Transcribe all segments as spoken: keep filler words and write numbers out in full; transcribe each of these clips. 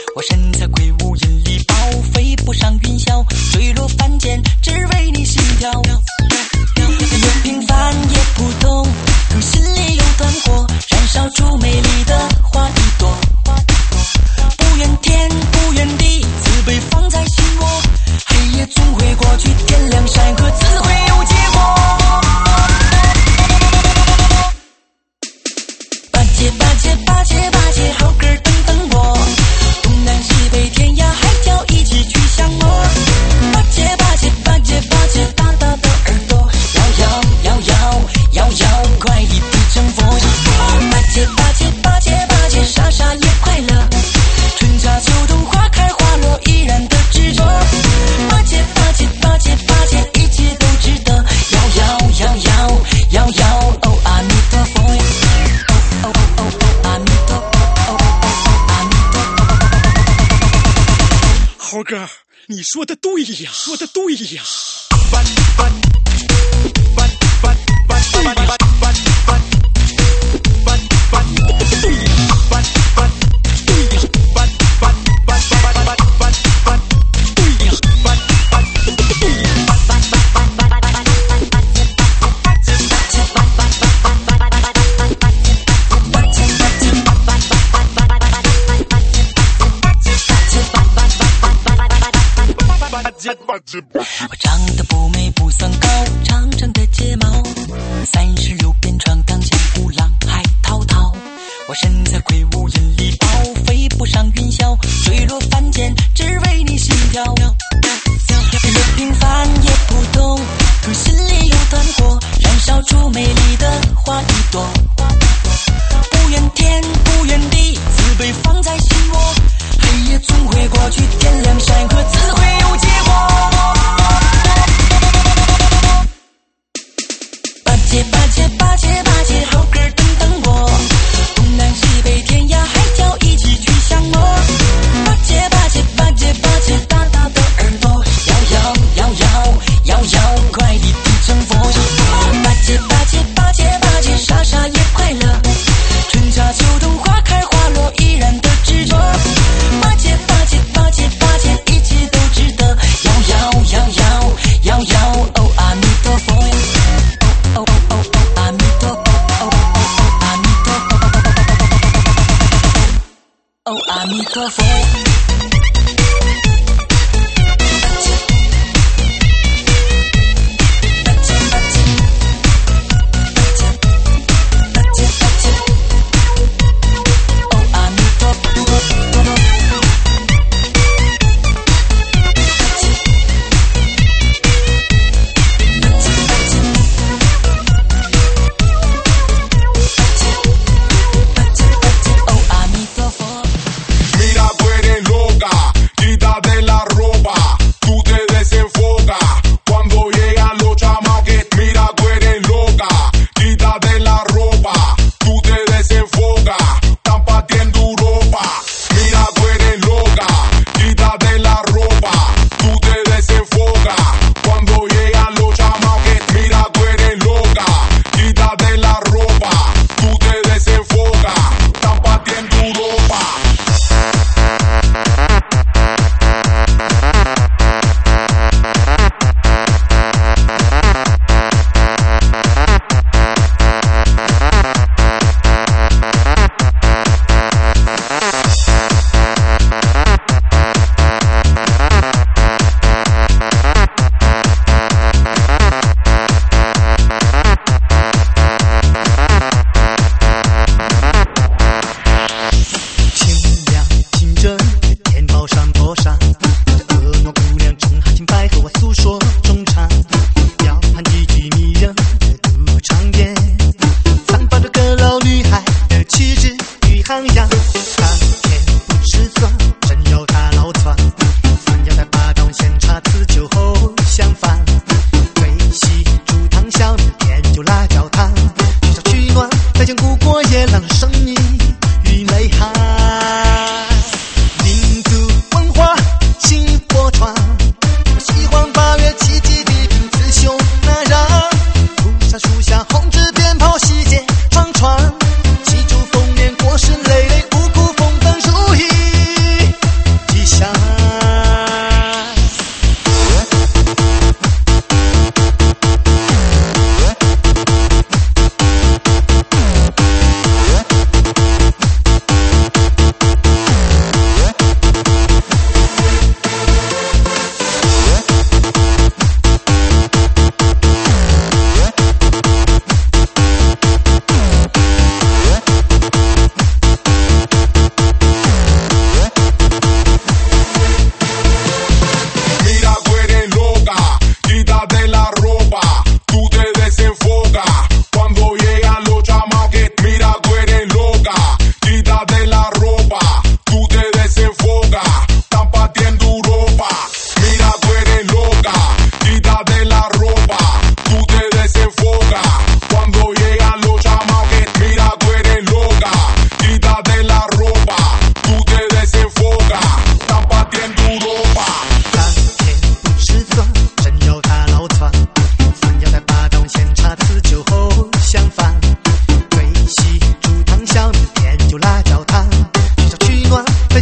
我身在魁梧引力豹，飞不上云霄，坠落凡间，只为你心跳。也平凡也普通，可心里有团火，燃烧出美丽的花一朵。不怨天不怨地，自卑放在心窝，黑夜总会过去，天亮山河自会有结果。八戒八戒八戒八戒，好哥等等我，东南西北天涯海角一起去相摸。八戒八戒八戒八戒，大大的耳朵，摇摇摇摇摇摇，快一步成佛。八戒八戒八戒八戒，傻傻也快乐，春夏秋冬花开花落，依然的执着。八戒八戒八戒八戒，一切都值得，摇摇摇摇摇摇，哦阿弥陀佛呀，哦哦哦哦阿弥陀佛，哦哦哦阿弥陀佛。 猴哥，你说的对呀，说的对呀。 我长得不美不算高，长长的睫毛，三十六变闯荡江湖，浪海滔滔。我身在魁梧引力豹，飞不上云霄，坠落凡间，只为你心跳。也平凡也普通，可心里有团火，燃烧出美丽的花一朵。不怨天不怨地，自卑放在心窝，黑夜总会过去，天亮山河自会有结果。八戒八戒八戒八戒，好哥等等我，东南西北天涯海角一起去相摸。八戒八戒八戒八戒，大大的耳朵，摇摇摇摇摇摇，快一步成佛。八戒八戒八戒八戒，傻傻也快乐，春夏秋冬花开花落，依然的执着。八戒八戒八戒八戒，一切都值得，摇摇摇摇摇摇，哦阿弥陀佛呀，哦哦哦哦阿弥陀佛，哦哦哦阿弥陀佛，哦阿弥陀佛。 Mira, tú eres loca.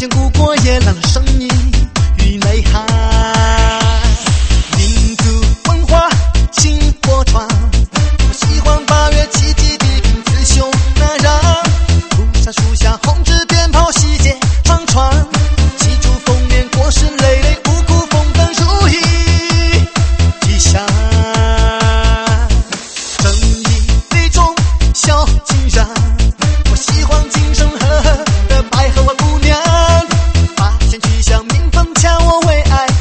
遍古国野狼的声音与内涵。民族文化薪火传，我喜欢八月七季地平雌雄难让。树下树下红纸鞭炮喜结长串，记住封面国士累累，五谷丰登如意吉祥。正义非中孝敬然，我喜欢精神赫赫的百合花姑娘。八仙曲巷民风恰我为爱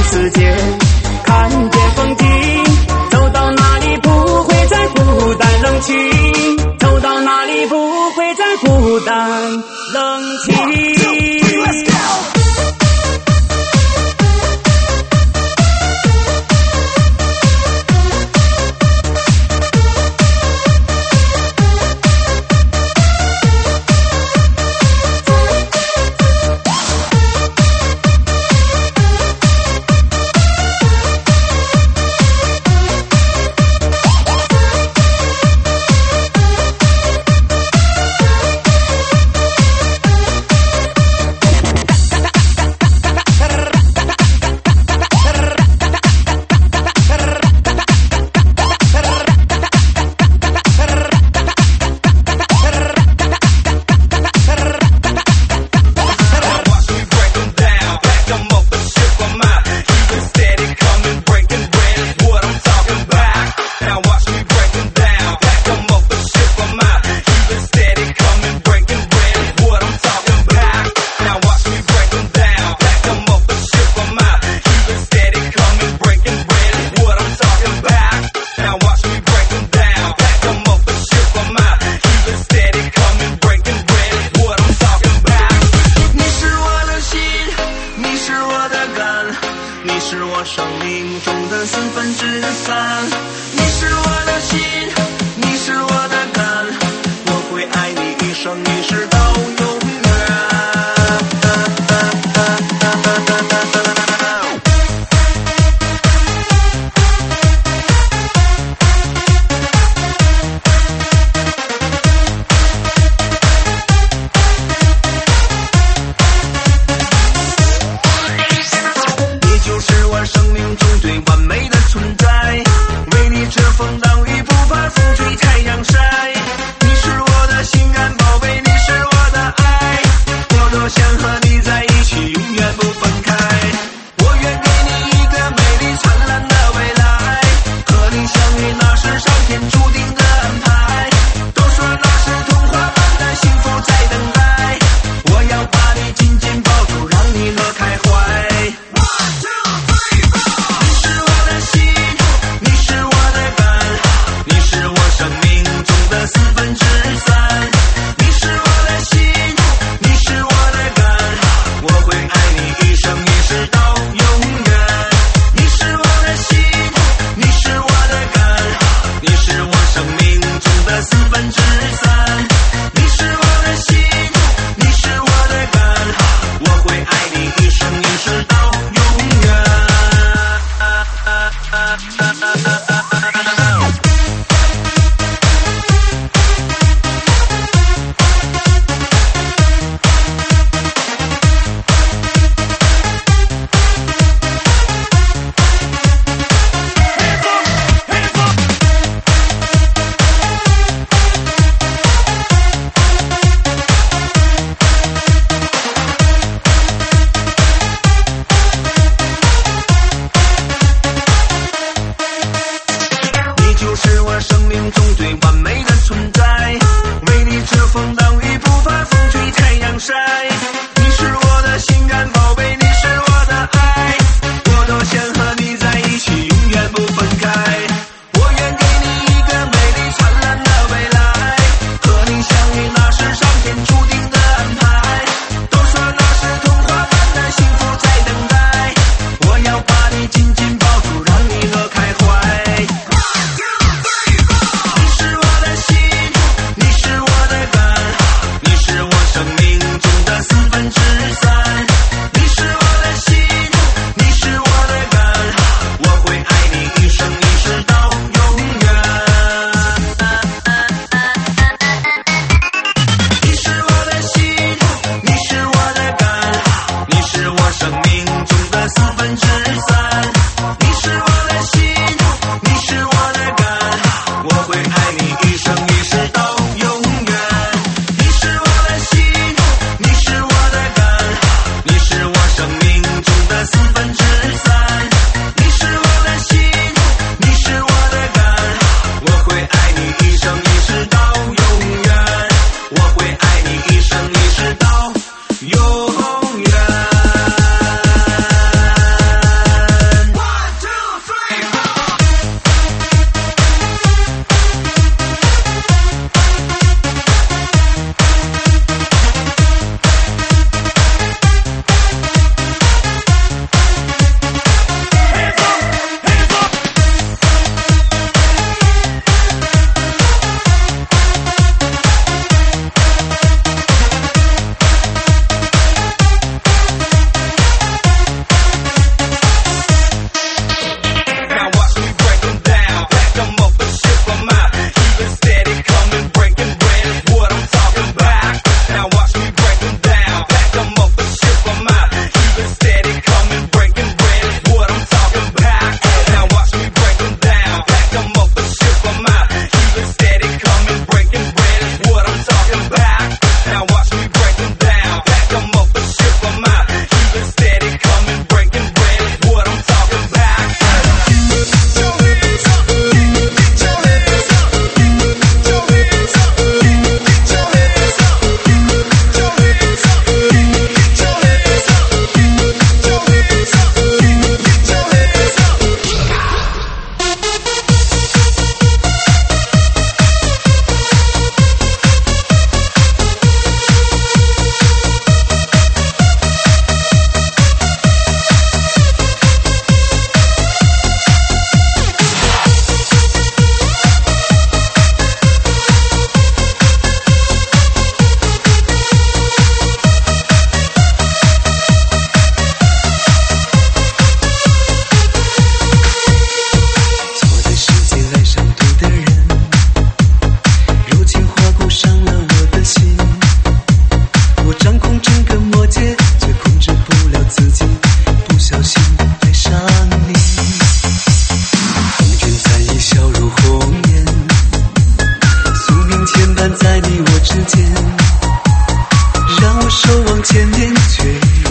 世界，看见风景，走到哪里不会再孤单冷清，走到哪里不会再孤单冷清。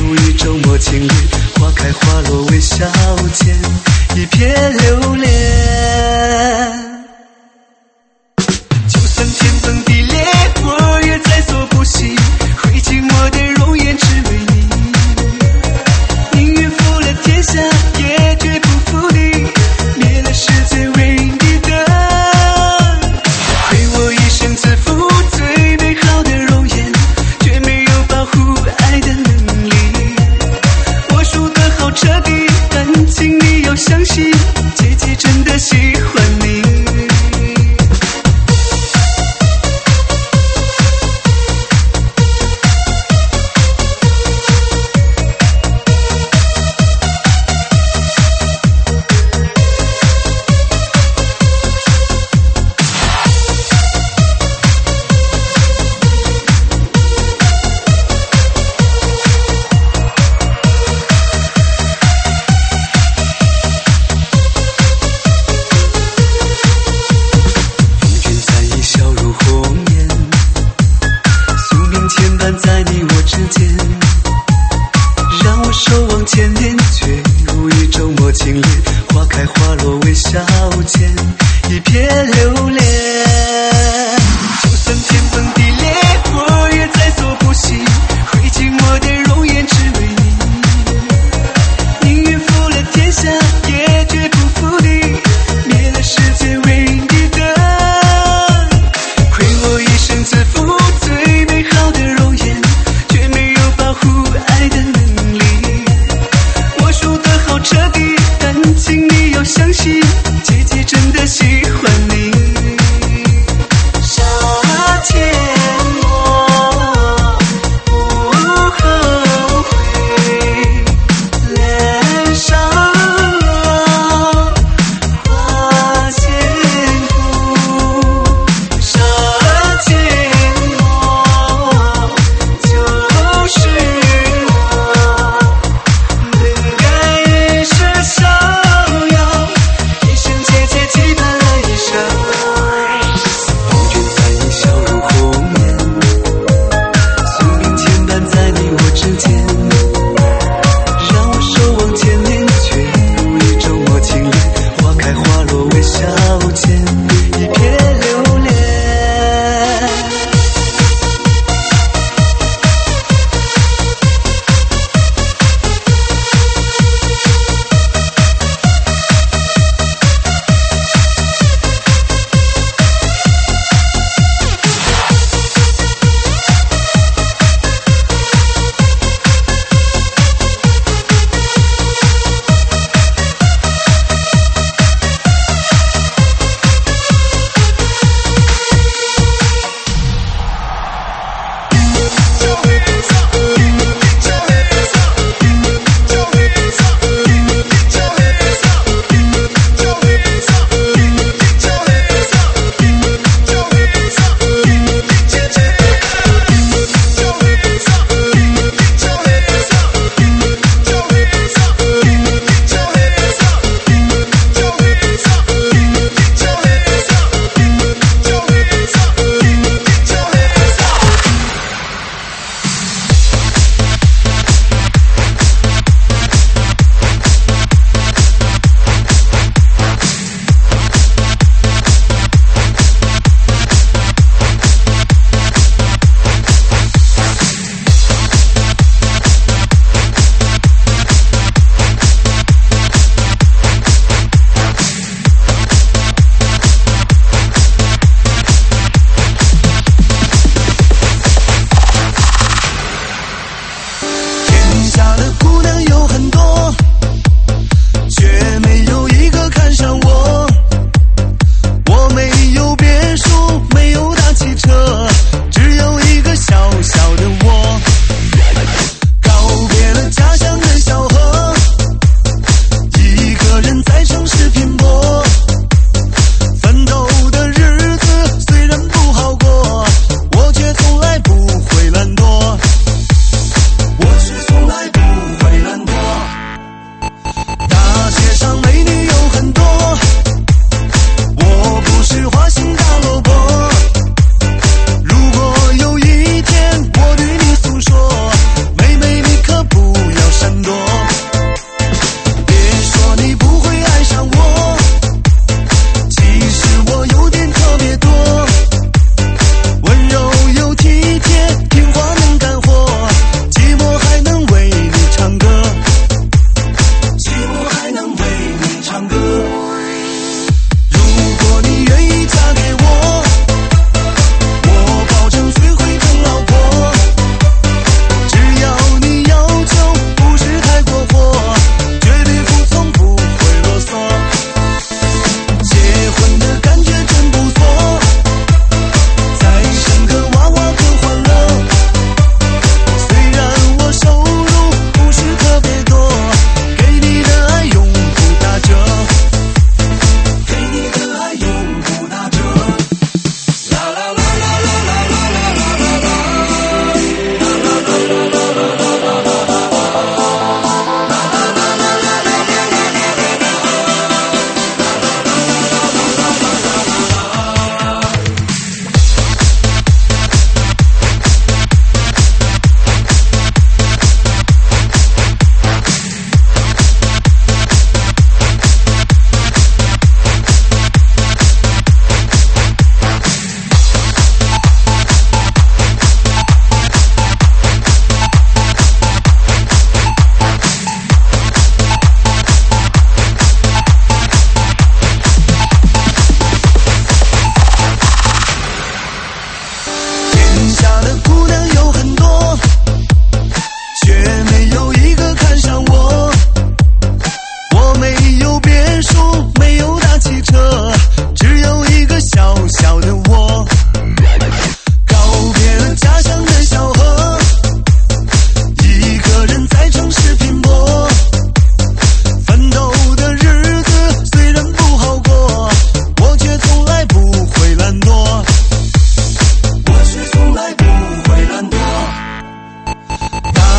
无语周末情侣，花开花落微笑间，一片留恋。就算天崩地裂，我也在所不惜，挥尽我的容颜只为你。宁愿负了天下，也绝不负你，灭了世界为你的。亏我一生自负最美好的容颜，却没有保护爱的能力。我输得好彻底，但请你要相信，姐姐真的喜欢你。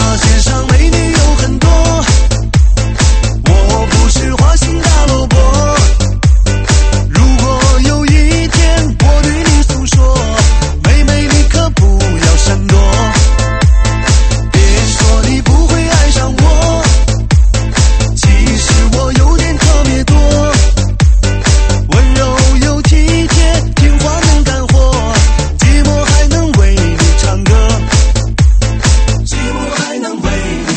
街上美女有很多，我不是花心大萝卜。如果有一天我对你诉说，妹妹你可不要闪躲。别说你不会爱上我，其实我有点特别多，温柔又体贴，听话能干活，寂寞还能为你唱歌，寂寞还能为你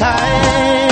彩。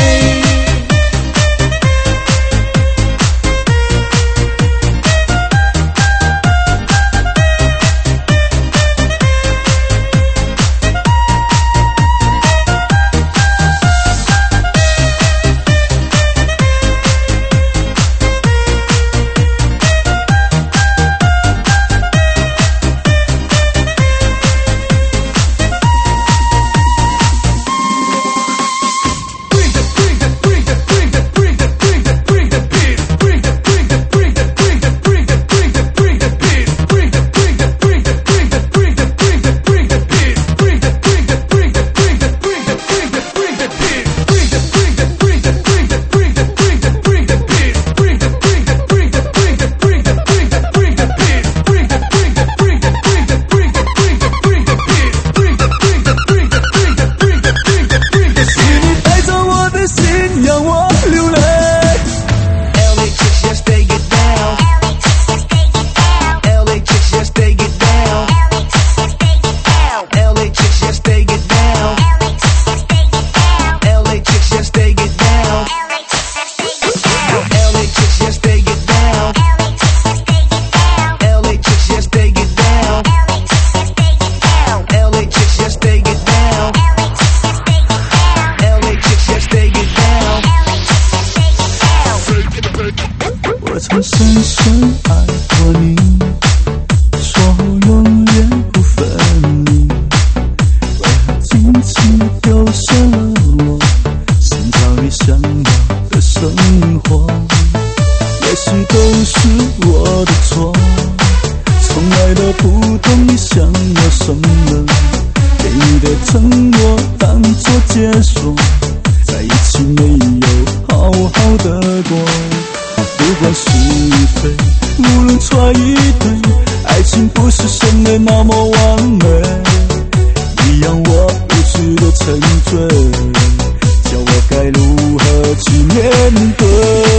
深深爱过你，说好永远不分离，为何轻轻丢下了我，寻找你想要的生活？也许都是我的错，从来都不懂你想要什么，给你的承诺当作结束，在一起没有好好的过。不管是非，无论错与对，爱情不是生的那么完美，你让我无知的沉醉，叫我该如何去面对？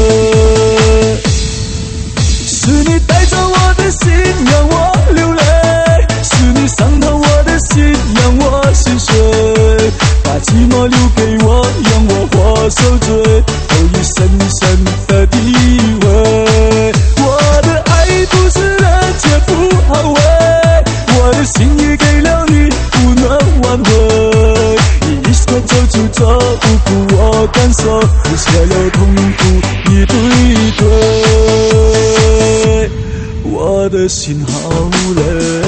是你带着我的心让我流泪，是你伤透我的心让我心碎，把寂寞留给我让我活受罪，都已深深的体会。我的爱不是人却不好为，我的心已给了你不能挽回，你一说走就走，不顾我感受，不舍又痛苦一对对，我的心好累。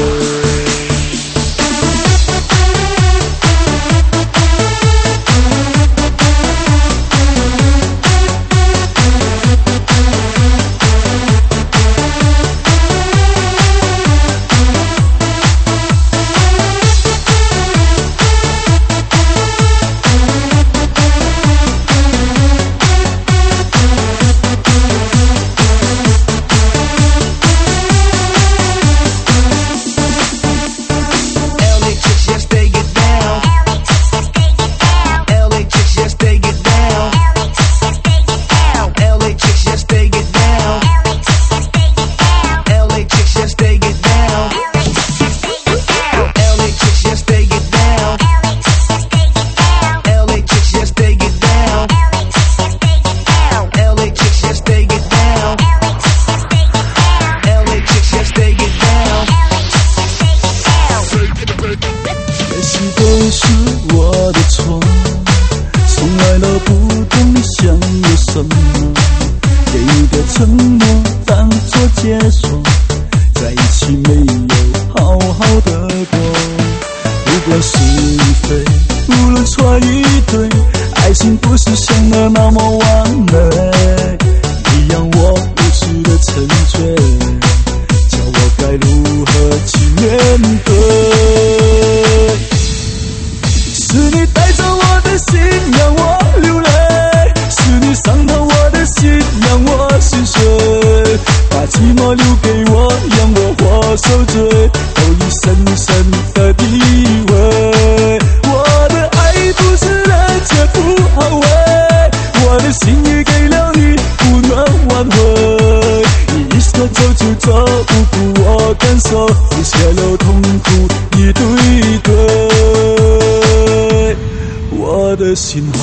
是我的错，从来都不懂你想要什么，给你的承诺当作结束，在一起没有好好的过。不管是非，无论错与对，爱情不是想的那么完美，你让我无知的沉醉，叫我该如何去面对？是你带着我的心让我流泪，是你伤透我的心让我心碎，把寂寞留给我让我活受罪，都已深深的体会。我的爱不是人却不好为，我的心已给了你不能挽回，你一说走就走，不顾我感受，不泄露痛苦一对对，我的心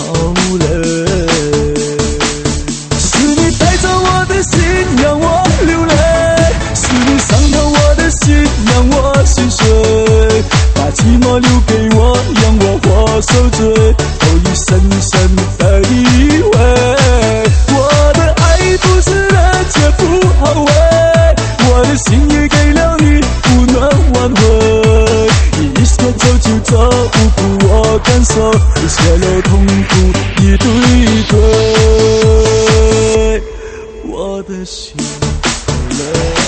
让我流泪，是你伤透我的心，让我心碎，把寂寞留给我，让我活受罪，都已深深的以为，我的爱不是了，却不后悔，我的心也给了你，不能挽回，你说走就走，不顾我感受，你说了痛苦一对对，我的心累。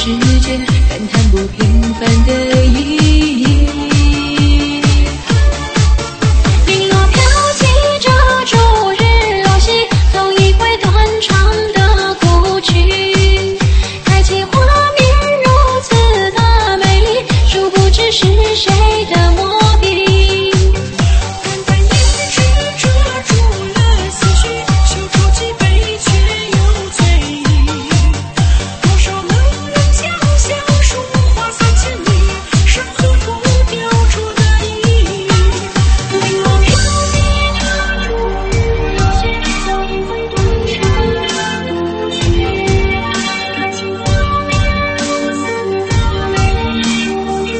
世界，感叹不平凡的意义。零落飘起这逐日落西，总一回断肠的古曲，开启画面如此的美丽，殊不知是谁的魔笔。淡淡胭脂遮住了思绪，小酌几杯却又醉意。多少能人将相书画三千里，山河图雕出的意义。零落飘逸着逐日落西，早已回断肠的古曲，开启画面如此的美丽，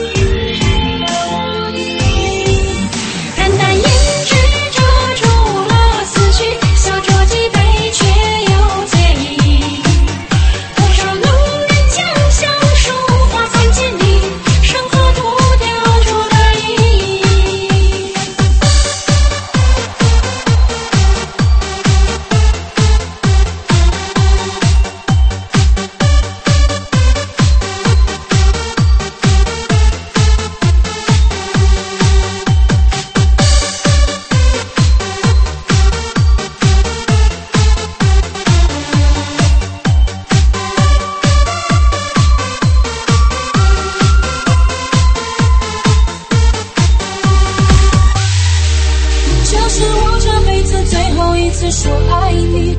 淡淡胭脂遮住了思绪，小酌几杯却又醉意。多少能人将相书画三千里，山河图雕出的意义。这是我这辈子最后一次说爱你。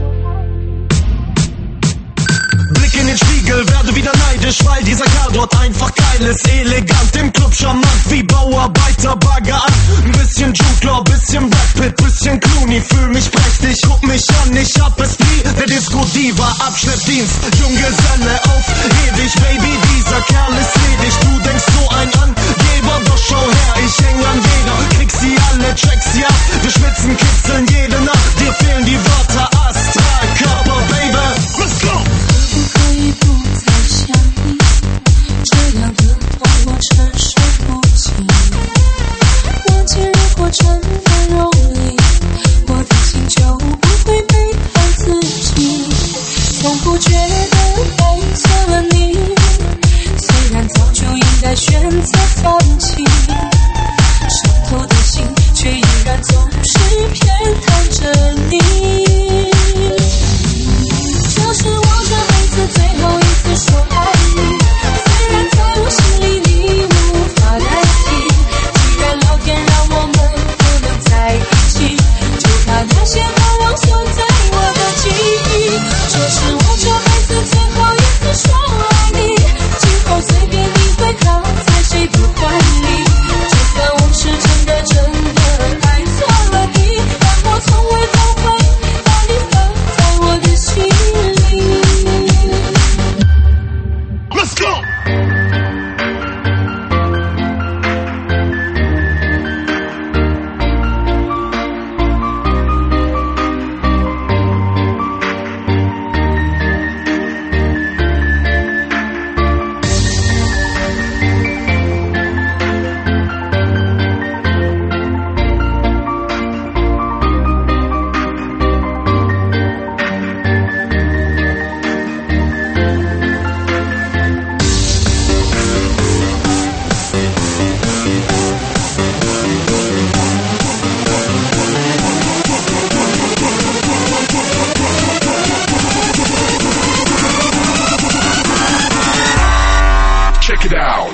Blick in den Spiegel, werde wieder neidisch, weil dieser Kerl dort einfach geil ist. Elegant im Club, charmant wie Bauarbeiter, Bagger an. Ein bisschen Jude Law, bisschen Brad Pitt, bisschen Clooney. Fühl mich prächtig, guck mich an, ich hab es wie der Disco-Diva. Abschleppdienst, Junggeselle auf ewig, Baby, dieser Kerl ist ledig. Du denkst so ein Angeber, doch schau her, ich häng an jeder. Krieg sie alle, check sie ab, wir schwitzen, kitzeln jede Nacht. Dir fehlen die Wörter, Astral, Körper, Baby, let's go! 可以不再想你，这样的痛我承受不起。忘记如果真的容易，我的心就不会背叛自己。从不觉得爱错了你，虽然早就应该选择放弃，伤透的心却依然总是偏袒着你。这是我这辈子最后一次说爱你，虽然在我心里你无法代替。既然老天让我们不能在一起，就把那些过往锁在我的记忆。这是我这辈子最后一次说爱你，今后随便你会靠在谁的怀里。就算我是真的真的爱错了你，但我从未后悔把你放在我的心里。 Let's go! Check it out.